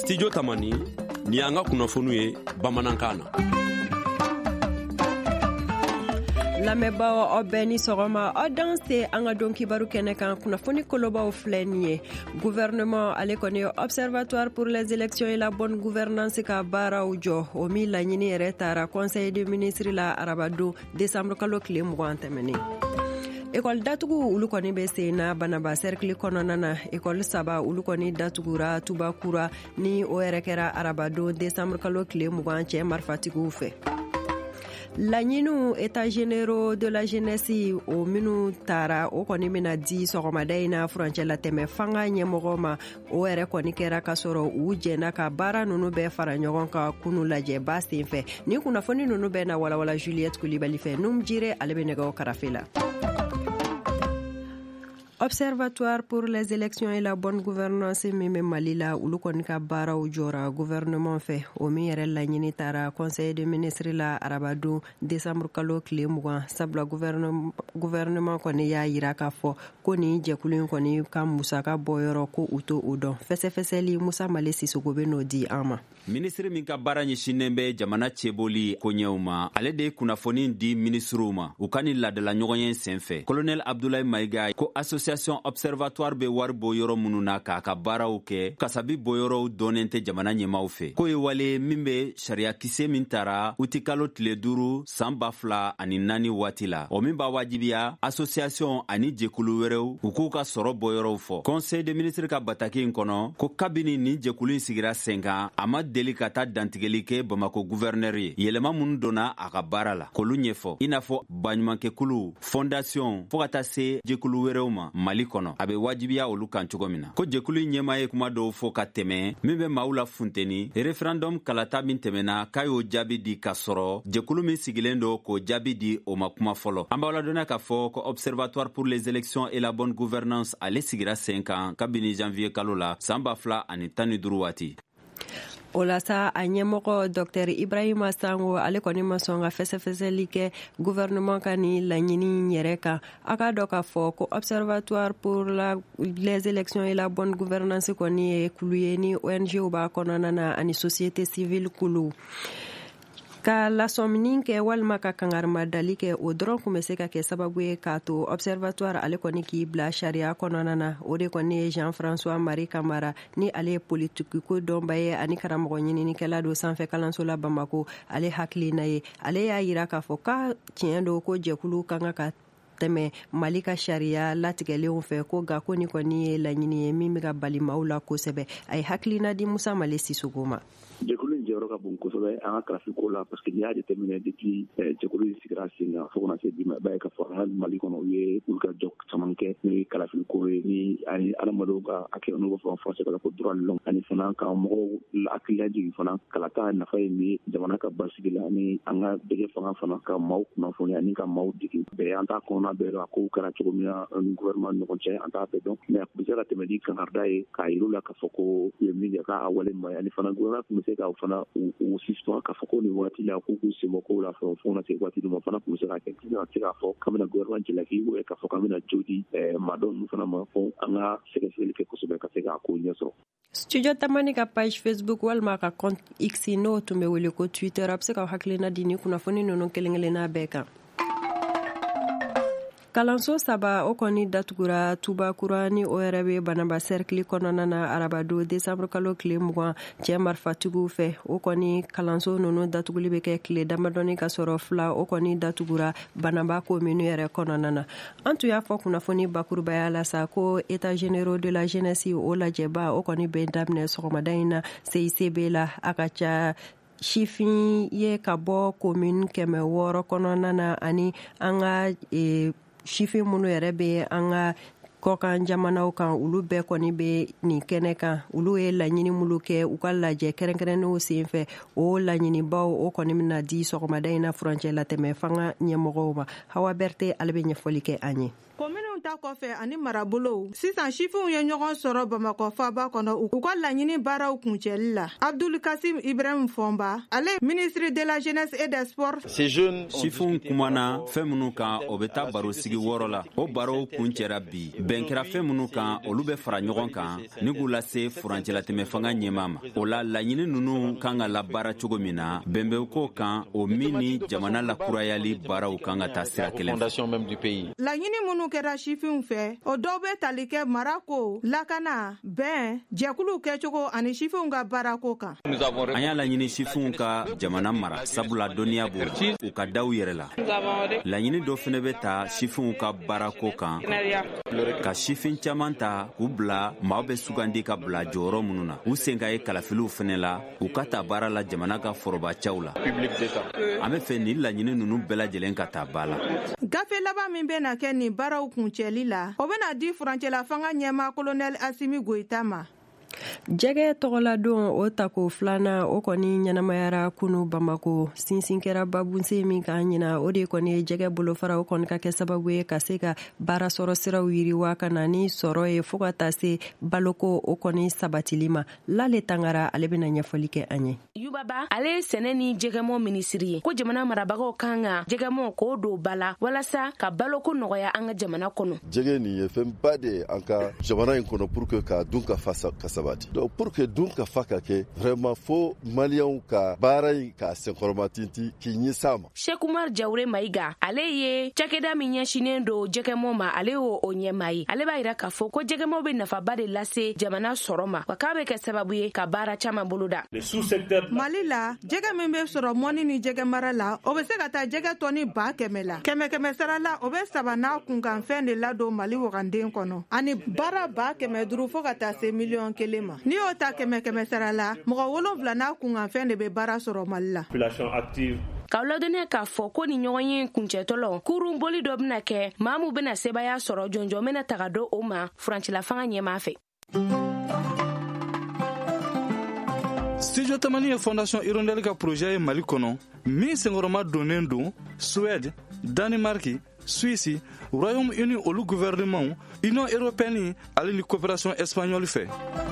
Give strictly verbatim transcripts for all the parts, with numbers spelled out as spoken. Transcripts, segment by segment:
Studio Tamani ni anga kunnafoniw ye bamanankan na. Lamɛnbaaw aw bɛɛ ni sɔgɔma aw dan se an ka don kibaru kɛnɛ kan kunnafoni kolobaw filɛ nin ye gouvernement ale kɔni ye observatoire pour les élections et la bonne gouvernance ka baaraw jɔ o min laɲini yɛrɛ taara conseil des ministres la arabadon décembre kalo tile mugan tɛmɛnen. École datugu olu kɔni bɛ sen na Banaba cercle kɔnɔna na école saba olu kɔni datugura Tubakura ni o yɛrɛ kɛra arabadon décembre kalo tile mugan cɛ marifatigiw fɛ. Laɲiniw états généraux de la jeunesse o minnu taara o kɔni bɛna di sɔgɔmada in na furancɛ la tɛmɛ fanga ɲɛmɔgɔ ma o yɛrɛ kɔni kɛra ka sɔrɔ u jɛna ka baara ninnu bɛɛ fara ɲɔgɔn kan kunu lajɛ ba sen fɛ ni kunnafoni ninnu bɛɛ na walawala Juliette Kulibali fɛ Num Jire ale bɛ nɛgɛw karafe la. Observatoire pour les élections et la bonne gouvernance min bɛ Mali la olu kɔni ka baaraw jɔra gouvernement fɛ o min yɛrɛ laɲini taara conseil des ministres la arabadon décembre kalo tile mugan sabula gouvernement kɔni y'a yira k'a fɔ ko ni jɛkulu in kɔni ka musaka bɔyɔrɔ ko u to o dɔn fɛsɛfɛsɛli Musa Male Sisoko bɛ n'o di an ma. Ministre min ka baara ɲɛsinnen bɛ jamana cɛboli koɲɛw ma ale de ye kunnafoni di ministrew ma u ka ni ladala ɲɔgɔnye sen fɛ colonel Abdoulaye Maïga ko association observatoire bɛ wari bɔ yɔrɔ minnu na k'a ka baaraw kɛ kasabi bɔ yɔrɔw dɔnnen tɛ jamana ɲɛmaw fɛ ko ye wale min bɛ sariya kisɛ min taara uti kalo tile duuru san ba fila ani naani waati la o min b'a wajibiya association ani jɛkulu wɛrɛw u k'u ka sɔrɔ bɔ yɔrɔw fɔ conseil des ministres ka bataki in kɔnɔ ko kabini ni jɛkulu in sigira sen kan a ma deli ka taa dantigɛli kɛ Bamako gouverneur ye yɛlɛma minnu donna a ka baara la k'olu ɲɛfɔ i n'a fɔ baɲumankɛkulu fondation fo ka taa se jɛkulu wɛrɛw ma Mali kɔnɔ a bɛ wajibiya olu kan cogo min na ko jɛkulu ɲɛma ye kuma dɔw fɔ ka tɛmɛ min bɛ maaw la funteni référendum kalata min tɛmɛna k'a y'o jaabi di ka sɔrɔ jɛkulu min sigilen don k'o jaabi di o ma kuma fɔlɔ an b'aw ladɔnniya k'a fɔ ko observatoire pour les élections et la bonne gouvernance ale sigira sen kan kabini janvier kalo la san ba fila ani tan ni duuru waati. O la sa a ɲɛmɔgɔ Dr Ibrahima Sango ale kɔni ma sɔn ka fɛsɛfɛsɛli kɛ gouvernement ka ni laɲini yɛrɛ kan a k'a dɔn k'a fɔ ko observatoire pour la, les élections et la bonne gouvernance kɔni ye kulu ye ni O N G b'a kɔnɔna na ani société civile kulu ka lasɔmini kɛ walima ka kangarimandali kɛ o dɔrɔn kun bɛ se ka kɛ sababu ye k'a to observatoire ale kɔni k'i bila sariya kɔnɔna na o de kɔni ye Jean-François Marie Camara ni ale ye politiki ko dɔnba ye ani karamɔgɔ ɲininikɛla don sanfɛ kalanso la Bamako ale hakilina ye ale y'a yira k'a fɔ k'a tiɲɛ don ko jɛkulu kan ka tɛmɛ Mali ka sariya latigɛlenw fɛ ko ga ko ni kɔni ye laɲini ye min bɛ ka bali maaw la kosɛbɛ a ye hakilina di Musa Male Sisoko ma. jɛkulu in jɔyɔrɔ ka bon kosɛbɛ an ka kalafiko la parce que n'i y'a jateminɛ depuis jɛkulu in sigira sen kan fo kana se bi ma i b'a ye k'a fɔ an ka Mali kɔnɔ u ye olu ka jɔ caman kɛ n'o ye kalafiko ye ni ani adamadenw ka hakɛ n'u b'a fɔ en français k'a fɔ droit de l'homme ani fana ka mɔgɔw hakilila jigin fana kalata nafa ye min ye jamana ka basigi la ani an ka bɛɛ fanga fana ka maaw kunnafoni ani ka maaw dege bɛɛ an t'a kɔnɔna bɛɛ dɔn a kow kɛra cogo min na ni gouvernement ni ɲɔgɔn cɛ an t'a bɛɛ dɔn mais a tun bɛ se ka tɛmɛ ni kangarida ye k'a yir'u la k'a fɔ ko u ye min kɛ k'a wale ma ye ani fana gouvernement tun bɛ se k'a fana u sistuwa k'a fɔ ko nin waati la k'u k'u senbɔ kow la fɔ fo na se waati dɔ ma fana tun bɛ se ka kɛ tɛna se k'a fɔ k'an bɛna gouvernement jalaki ou k'a fɔ k'an bɛna jo di maa dɔw ninnu fana ma fɔ an ka sɛgɛsɛgɛli kɛ kosɛbɛ ka se k'a ko ɲɛ sɔrɔ. Studio Tamani ka page Facebook walima ka compte X n'o tun bɛ wele ko Twitter a bɛ se ka hakilina di ni kunnafoni ninnu kelen-kelenna bɛɛ kan. Kalanso saba o kɔni datugura Tubakura ni o yɛrɛ bɛ Banaba cercle kɔnɔna na arabadon décembre kalo tile mugan cɛ marifatigiw fɛ o kɔni kalanso ninnu datuguli bɛ kɛ tile damadɔni ka sɔrɔ fila o kɔni datugura Banaba commune yɛrɛ kɔnɔna na an tun y'a fɔ kunnafoni bakurubaya la sa ko états généraux de la jeunesse o lajɛba o kɔni bɛ daminɛ sɔgɔmada in na C I C B la a ka ca sifin ye ka bɔ commune kɛmɛ wɔɔrɔ kɔnɔna na ani an ka e, sifin minnu yɛrɛ bɛ an ka kɔkan jamanaw kan olu bɛɛ kɔni bɛ nin kɛnɛ kan olu ye laɲini minnu kɛ u ka lajɛ kɛrɛnkɛrɛnnenw senfɛ o laɲinibaw o kɔni bɛna di sɔgɔmada in na furancɛ la tɛmɛ fanga ɲɛmɔgɔw ma Hawa Berete ale bɛ ɲɛfɔli kɛ an ye. Kominiw minɛnw ta kɔfɛ ani marabolow sisan sifinw ye ɲɔgɔn sɔrɔ Bamakɔ faaba kɔnɔ u ka laɲini baaraw kuncɛli la. Abdul Kasim Ibrahim Fɔnba ale ministre de la jeunesse et des sports. Sifinw kumana fɛn minnu kan o bɛ taa baro sigi wɔɔrɔ la. O barow kuncɛra bi bɛn kɛra fɛn minnu kan olu bɛ fara ɲɔgɔn kan ni k'u lase furancɛlatɛmɛ fanga ɲɛmaa ma. O la laɲini ninnu kan ka labaara cogo min na bɛnbɛn ko kan o min ni jamana lakurayali baaraw kan ka taa sira kelen fɛ. Laɲini minnu kɛra sifinw fɛ o dɔw bɛ tali kɛ marako lakana bɛn jɛkulu kɛcogo ani sifinw ka baarako kan. An y'a laɲini sifinw ka jamana mara sabula dɔnniya b'o u ka daw yɛrɛ la. Laɲini dɔ fɛnɛ bɛ ta sifinw ka baarako kan ka sifin caman ta k'u bila maaw bɛ sugandi ka bila jɔyɔrɔ minnu na u sen ka ye kalafiliw fɛnɛ la u ka ta baara la jamana ka forobacaw la. An bɛ fɛ nin laɲini ninnu bɛɛ lajɛlen ka taa ba la. Gafe laban min bɛ na kɛ nin baaraw kuncɛli la o bɛna di furancɛla fanga ɲɛmaa Colonel Asimi Goita ma. Jɛgɛ tɔgɔladon o tako filanan o kɔni ɲɛnamayara kunu Bamako sinsin kɛra babunse min kan ɲina o de kɔni ye jɛgɛ bolofara o kɔni ka kɛ sababu ye ka se ka baara sɔrɔ siraw yiriwa ka na ni sɔrɔ ye fo ka taa se baloko o kɔni sabatili ma. Lale Tangara ale bɛna ɲɛfɔli kɛ an ye. Yubaba ale ye sɛnɛ ni jɛgɛmɔ minisiri ye ko jamana marabagaw kan ka jɛgɛmɔ k'o don bala walasa ka baloko nɔgɔya an ka jamana kɔnɔ. Jɛgɛ nin ye fɛnba de ye an ka jamana in kɔnɔ pour que ka dun ka fa ka sabati. Donc pour que dun ka fa ka kɛ vraiment fo maliyɛnw ka baara in ka senkɔrɔmatinti k'i ɲɛ s'a ma. Sheikh Umar Jawure Mayiga ale ye cakɛda min ɲɛsinen don jɛgɛmɔ ma ale y'o o ɲɛmaa ye. Ale b'a yira k'a fɔ ko jɛgɛmɔ bɛ nafaba de lase jamana sɔrɔ ma wa k'a bɛ kɛ sababu ye ka baara caman boloda. Mali la jɛgɛ min bɛ sɔrɔ mɔni ni jɛgɛ mara la o bɛ se ka taa jɛgɛ tɔni ba kɛmɛ la kɛmɛ kɛmɛ sara la o bɛ saba n'a kunkanfɛn de ladon Mali waganden kɔnɔ ani baara ba kɛmɛ duuru fo ka taa se miliyɔn kelen ma. Ni y'o ta kɛmɛ kɛmɛ sara la mɔgɔ wolonwula n'a kunkanfɛn de bɛ baara sɔrɔ Mali la. K'aw ladɔnniya k'a fɔ ko ni ɲɔgɔn ye kuncɛtɔlɔ kurun boli dɔ bɛna kɛ maa min bɛna sebaya sɔrɔ jɔnjɔn bɛna taga don o ma furancɛla fanga ɲɛmaa fɛ. Studio Tamani ye Fondation Hirondelle ka projet ye Mali kɔnɔ min senkɔrɔma donnen don Suède, Danemark, Suisse, Royaume-Uni olu gouvernement, Union européenne ale ni coopération espagnole fɛ.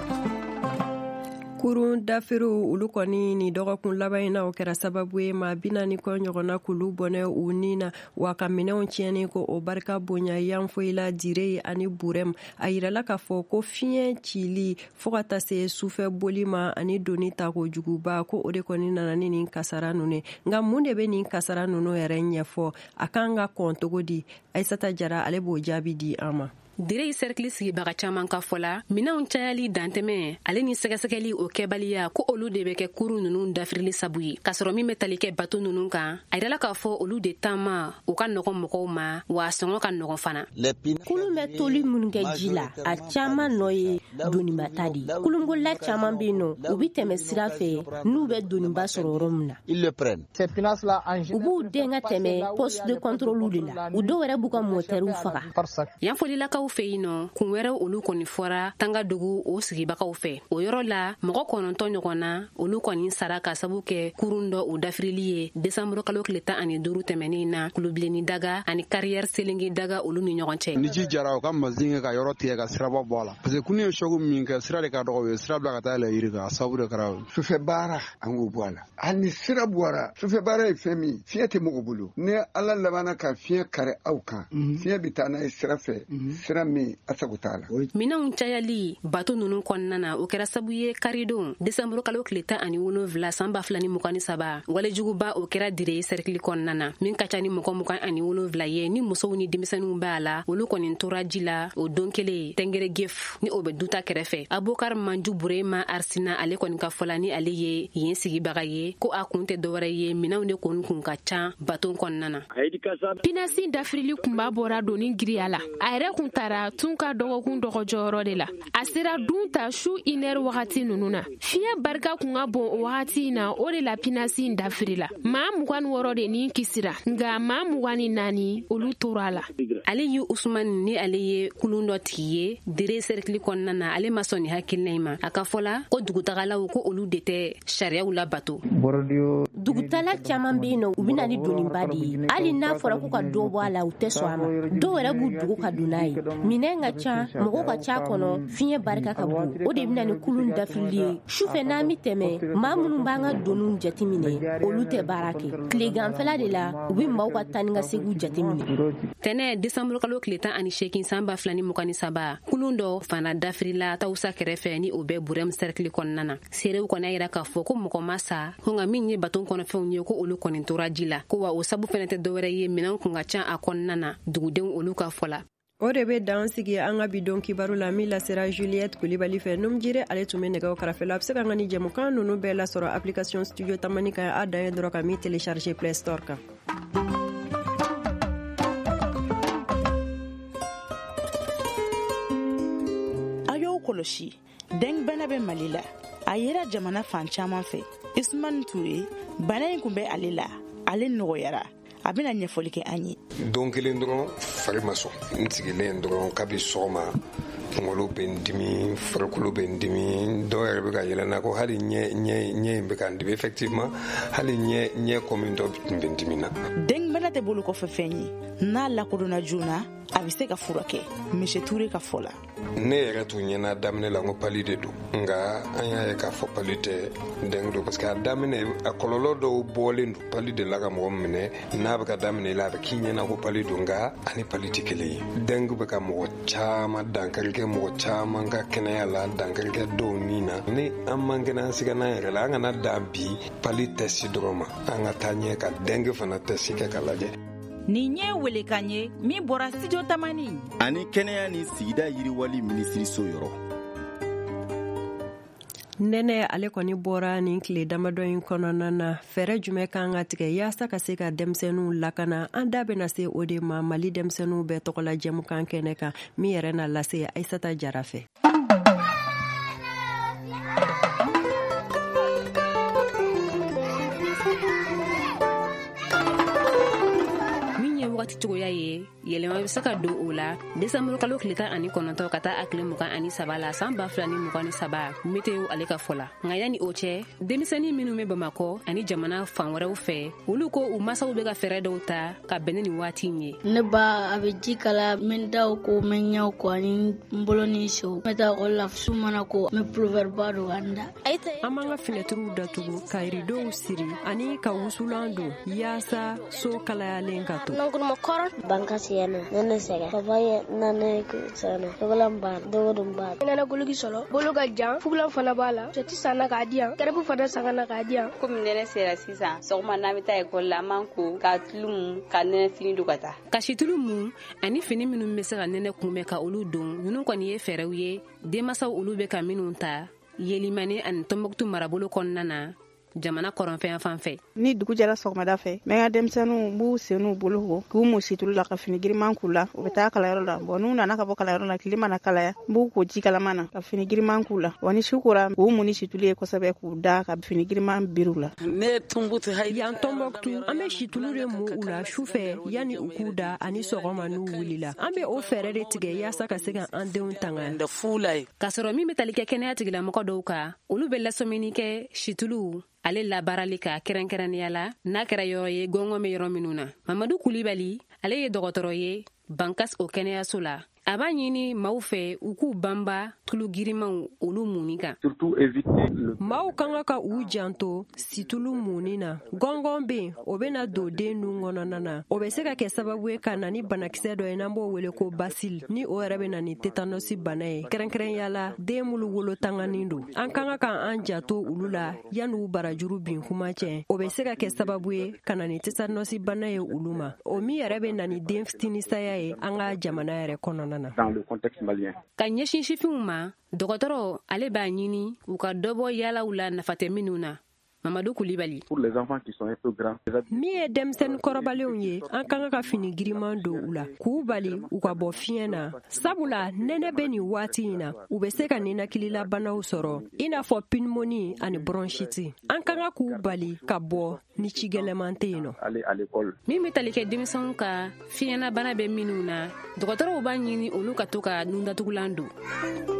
Kurun dafiru ulu kɔni ni dɔgɔkun laban in na o kɛra sababu ye maa bi naani kɔ ɲɔgɔnna k'olu bɔnɛ u ni na wa ka minɛnw tiɲɛni ko o barika bonya yan foyi la dire ani burɛm a yirala k'a fɔ ko fiɲɛ cili fo ka taa se sufɛ boli ma ani doni tako juguba ko o de kɔni nana ni nin kasara ninnu nka mun de bɛ nin kasara ninnu yɛrɛ ɲɛfɔ a kan ka kɔn cogo di Aisata Jara ale b'o jaabi di an ma. Dire cercle sigibaga caman ka fɔla minɛnw cayali dantɛmɛ ale ni sɛgɛsɛgɛli o kɛbaliya ko olu de bɛ kɛ kurun ninnu dafirili sabu ye ka sɔrɔ min bɛ tali kɛ bato ninnu kan a yirala k'a fɔ olu de taama u ka nɔgɔn mɔgɔw ma wa sɔngɔ ka nɔgɔn fana. Kulun bɛ toli minnu kɛ ji la a caman nɔ ye donibata de ye kulungola caman bɛ yen nɔ u bɛ tɛmɛ sira fɛ n'u bɛ doniba sɔrɔ yɔrɔ min na u b'u den ka tɛmɛ poste de contrôle de la u dɔw yɛrɛ b'u ka motɛriw faga. Yan folilakaw fɛ yen nɔ kun wɛrɛ olu kɔni fɔra tanga dogo o sigibagaw fɛ o yɔrɔ la mɔgɔ kɔnɔntɔn ɲɔgɔn na olu kɔni sara ka sabu kɛ kurun dɔ o dafirili ye desanburu kalo tile tan ani duuru tɛmɛnin na kulobilenni daga ani carrière selenge daga olu ni ɲɔgɔn cɛ. Ni ji jara o ka mazin kɛ ka yɔrɔ tigɛ ka siraba bɔ a la parce que kun ye choc min kɛ sira de ka dɔgɔ o ye sira bila ka taa yɛlɛ yiri kan a sababu de kɛra sufɛ baara an k'o bɔ a la hali ni sira bɔra sufɛ baara ye fɛn min fiɲɛ tɛ mɔgɔ bolo ni ala labanna ka fiɲɛ kari aw kan fiɲɛ bɛ taa n'a ye sira fɛ sira min asago t'a la. Minɛnw cayali bato ninnu kɔnɔna na o kɛra sabu ye karidon desanburu kalo tile tan ani wolonwula san ba fila ni mugan ni saba walejuguba o kɛra dire cercle kɔnɔna na min ka ca ni mɔgɔ mugan ani wolonwula ye ni musow ni denmisɛnninw b'a la olu kɔni tora ji la o don kelen tɛngɛrɛ gef ni o bɛ duta kɛrɛfɛ Abokar Manju Burema Arsina ale kɔni ka fɔla ni ale ye yen sigibaga ye ko a kun tɛ dɔwɛrɛ ye minɛnw de kɔni kun ka ca bato kɔnɔna na. Pinasi dafirili kunba bɔra doni giriya la a yɛrɛ kun ta bilara tun ka dɔgɔkun dɔgɔ jɔyɔrɔ de la. A sera dun ta su iner wagati nunu na. Fiɲɛ barika kun ka bon o wagati na o de la pinasi in dafirila. Maa mugan ni wɔɔrɔ de ni kisira nga maa mugan ni naani olu tora la. Ale yu Usman ni ale ye kulun dɔ tigi ye dire cercle kɔnɔna na ale ma sɔn ni hakilina in ma. A ka fɔla ko dugutagalaw ko olu de tɛ sariyaw labato. Dugutala caman bɛ yen nɔ u bɛna ni doniba de ye. Hali n'a fɔra ko ka dɔ bɔ a la u tɛ sɔn a ma. Dɔw yɛrɛ b'u dugu ka don n'a ye. Minɛn ka ca mɔgɔw ka ca kɔnɔ fiɲɛ barika ka bon o de bɛna ni kulun dafili ye. Sufɛ n'an bɛ tɛmɛ maa minnu b'an ka doniw jateminɛ olu tɛ baara kɛ. Tileganfɛla de la u bɛ maaw ka taa ni ka segiw jateminɛ. Tɛnɛ desanburu kalo tile tan ani seegin san ba fila ni mugan ni saba kulun dɔ fana dafirila Tawusa kɛrɛfɛ ni o bɛ Burem cercle kɔnɔna na. Seerew kɔni y'a yira k'a fɔ ko mɔgɔ ma sa ko nka min ye baton kɔnɔfɛnw ye ko olu kɔni tora ji la ko wa o sabu fɛnɛ tɛ dɔwɛrɛ ye minɛn kun ka ca a kɔnɔna na dugudenw olu ka fɔ la. O de bɛ dan sigi an ka bidon kibaru la min lasera Juliette Kulibali fɛ numjire ale tun bɛ nɛgɛw karafe la a bɛ se ka n ka ni jɛmukan ninnu bɛɛ lasɔrɔ application studio tamani kan a dan ye dɔrɔn ka min télécharger Play Store kan. A y'o kɔlɔsi dengbana bɛ Mali la a yera jamana fan caman fɛ. Ismail Touré bana in kun bɛ ale la ale nɔgɔyara a bɛna ɲɛfɔli kɛ an ye. Don kelen dɔrɔn fari ma sɔn n sigilen dɔrɔn kabi sɔgɔma kunkolo bɛ n dimi farikolo bɛ n dimi dɔw yɛrɛ bɛ ka yɛlɛnna ko hali ɲɛ ɲɛ ɲɛ in bɛ ka n dimi effectivement hali ɲɛ ɲɛ kɔmi dɔ tun bɛ n dimi na. Dengbana tɛ bolo kɔfɛ fɛn ye n'a lakodɔnna joona a bɛ se ka furakɛ Monsieur Touré ka fɔ la. Ne yɛrɛ tun ɲɛna daminɛ la n ko pali de don nka an y'a ye k'a fɔ pali tɛ dengue don parce que a daminɛ a kɔlɔlɔ dɔw bɔlen don pali de la ka mɔgɔ minɛ n'a bɛ ka daminɛ la a bɛ k'i ɲɛna ko pali don nka ani pali tɛ kelen ye. Dengue bɛ ka mɔgɔ caman dankari kɛ mɔgɔ caman ka kɛnɛya la dankari kɛ dɔw ni na ni an man kɛnɛ an siga n'an yɛrɛ la an kana dan bi pali tɛsi dɔrɔn ma an ka taa ɲɛ ka dengue fana tɛsi kɛ ka lajɛ. Nin ye welekan ye min bɔra studio tamani ani kɛnɛya ni sigida yiriwali minisiriso yɔrɔ. Nɛnɛ ale kɔni bɔra nin tile damadɔ in kɔnɔna na fɛɛrɛ jumɛn kan ka tigɛ yaasa ka se ka denmisɛnninw lakana an da bɛna se o de ma Mali denmisɛnninw bɛɛ tɔgɔla jɛmukan kɛnɛ kan min yɛrɛ na lase Aissata Jara fɛ. Wagati cogoya ye yɛlɛma bɛ se ka don o la desanburu kalo tile tan ani kɔnɔntɔn ka taa a tile mugan ani saba la san ba fila ni mugan ni saba meteo ale ka fɔ la nka yanni o cɛ denmisɛnnin minnu bɛ Bamakɔ ani jamana fan wɛrɛw fɛ olu ko u masaw bɛ ka fɛɛrɛ dɔw ta ka bɛn ni waati in ye. Ne ba a bɛ ji kala n daw ko n ɲɛw ko ani n bolo ni sew n bɛ taa ekɔli la su mana ko n bɛ puluvɛri ba don ka n da. An b'an ka fenɛtiriw datugu ka rideau siri ani ka wusulan don yaasa so kalayalen ka to. Makɔrɔ bankasiyana nene sɛgɛ papaye nane sana dogolan ba dogodon ba nene gologi sɔrɔ bolo ka jan fugulan fana b'a la cɛti sanna k'a diyan kɛrɛbu fana sangana k'a diyan. Komi nene sera sisan sɔgɔma n'an bɛ taa ekɔli la an man ko ka tulu mun ka nene fini don ka taa. Ka situlu mun ani fini minnu bɛ se ka nene kunbɛn ka olu don ninnu kɔni ye fɛɛrɛw ye denmasaw olu bɛ ka minnu ta Yelimane ani Tombouctou marabolo kɔnɔna na jamana kɔrɔnfɛn fan fɛ. Ni dugu jɛra sɔgɔmada fɛ n bɛ n ka denmisɛnninw b'u sen'u bolo ko k'u mun situlu la ka fini giriman k'u la u bɛ taa kalayɔrɔ la bon n'u nana ka bɔ kalayɔrɔ la tile mana kalaya n b'u ko ji kalaman na ka fini giriman k'u la wa ni su kora k'u mun ni situlu ye kosɛbɛ k'u da ka fini giriman biri u la. Ne Tombouctou yan Tombouctou an bɛ situlu de mun u la sufɛ yanni u k'u da ani sɔgɔma n'u wulila an bɛ o fɛɛrɛ de tigɛ yaasa ka se ka an denw tanga. Ka sɔrɔ min bɛ tali kɛ kɛnɛya tigilamɔgɔ dɔw kan olu bɛ lasɔmini kɛ situlu ale labarali ka kɛrɛnkɛrɛnnenya la n'a kɛra yɔrɔ ye gɔngɔn bɛ yɔrɔ minnu na. Mamadu Kulibali ale ye dɔgɔtɔrɔ ye Bankas o kɛnɛyaso la a b'a ɲini maaw fɛ u k'u banba tulu girimanw olu munni kan. Maaw kan ka u janto situlu munni na gɔngɔn bɛ yen o bɛna don den nun kɔnɔna na o bɛ se ka kɛ sababu ye ka na ni banakisɛ dɔ ye n'an b'o wele ko basile ni o yɛrɛ bɛ na ni tétanos bana ye kɛrɛnkɛrɛnnenya la den minnu wolo tanganin don an kan ka an janto olu la yan'u barajuru bin kuma cɛ o bɛ se ka kɛ sababu ye ka na ni tétanos bana ye olu ma o min yɛrɛ bɛ na ni den fitini saya ye an ka jamana yɛrɛ kɔnɔna na. Dans le contexte malien. Ka ɲɛsin sifinw ma dɔgɔtɔrɔ ale b'a ɲini u ka dɔbɔ yaalaw la nafatɛ minnu na Mamadou Koulibaly. Pour les enfants qui sont un peu grands. Mi ye denmisɛnnin kɔrɔbalenw ye an kan ka fini giriman don u la k'u bali u ka bɔ fiɲɛ na sabula nɛnɛ bɛ nin waati in na u bɛ se ka ninakililabanaw sɔrɔ i n'a fɔ pneumonie ani bronchite an kan ka k'u bali ka bɔ ni ci gɛlɛman tɛ yen nɔ. Min bɛ tali kɛ denmisɛnw ka fiɲɛnabana bɛ minnu na dɔgɔtɔrɔw b'a ɲini olu ka to ka nun datugulan don.